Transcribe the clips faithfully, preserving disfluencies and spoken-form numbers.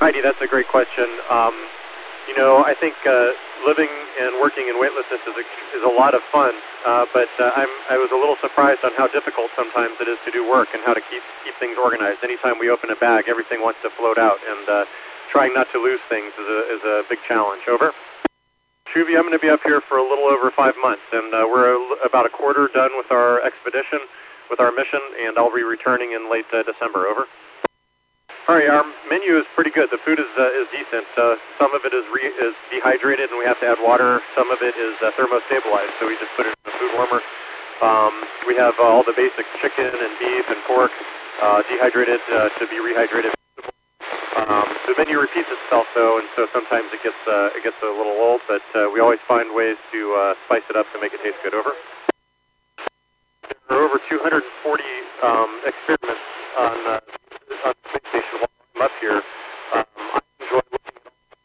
Heidi, that's a great question. Um, you know, I think uh, living and working in weightlessness is a, is a lot of fun, uh, but uh, I'm, I was a little surprised on how difficult sometimes it is to do work and how to keep keep things organized. Anytime we open a bag, everything wants to float out, and uh, trying not to lose things is a, is a big challenge. Over. Shuvi, I'm going to be up here for a little over five months, and uh, we're a, about a quarter done with our expedition, with our mission, and I'll be returning in late uh, December. Over. All right, our menu is pretty good. The food is uh, is decent. Uh, some of it is re- is dehydrated, and we have to add water. Some of it is uh, thermostabilized, so we just put it in a food warmer. Um, we have uh, all the basic chicken and beef and pork uh, dehydrated uh, to be rehydrated. Um, the menu repeats itself, though, and so sometimes it gets uh, it gets a little old. But uh, we always find ways to uh, spice it up to make it taste good. Over. There are over two hundred forty um, experiments on. Uh, on the space station while I'm up here. Um, I enjoy looking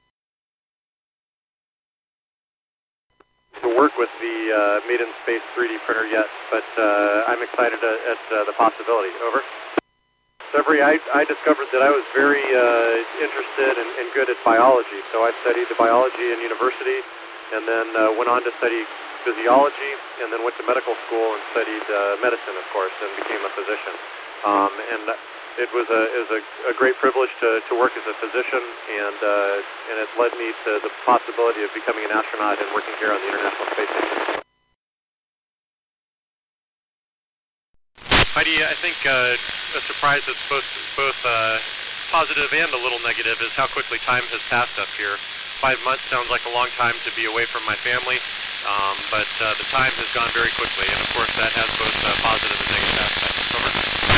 to work with the uh, Made in Space three D printer yet, but uh, I'm excited at, at uh, the possibility. Over. Severy, I, I discovered that I was very uh, interested and, and good at biology, so I studied the biology in university and then uh, went on to study physiology and then went to medical school and studied uh, medicine, of course, and became a physician. Um, and It was a it was a, a great privilege to, to work as a physician, and uh, and it led me to the possibility of becoming an astronaut and working here on the International Space Station. Heidi, I think uh, a surprise that's both both uh, positive and a little negative is how quickly time has passed up here. Five months sounds like a long time to be away from my family, um, but uh, the time has gone very quickly, and of course that has both uh, positive and negative aspects. Over.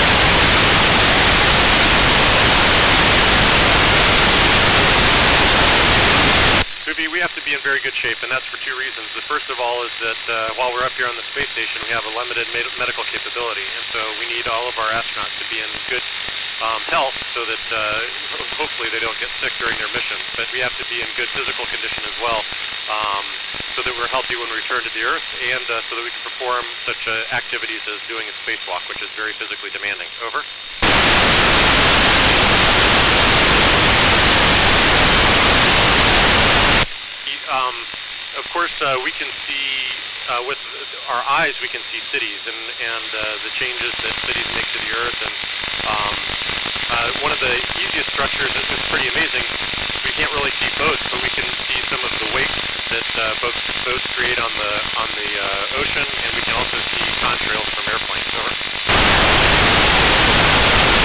We have to be in very good shape, and that's for two reasons. The first of all is that uh, while we're up here on the space station, we have a limited med- medical capability, and so we need all of our astronauts to be in good um, health so that uh, ho- hopefully they don't get sick during their missions. But we have to be in good physical condition as well, um, so that we're healthy when we return to the Earth, and uh, so that we can perform such uh, activities as doing a spacewalk, which is very physically demanding. Over. Um, of course, uh, we can see, uh, with our eyes, we can see cities and, and uh, the changes that cities make to the Earth. And um, uh, one of the easiest structures is, is pretty amazing. We can't really see boats, but we can see some of the wakes that uh, boats, boats create on the, on the uh, ocean, and we can also see contrails from airplanes. Over.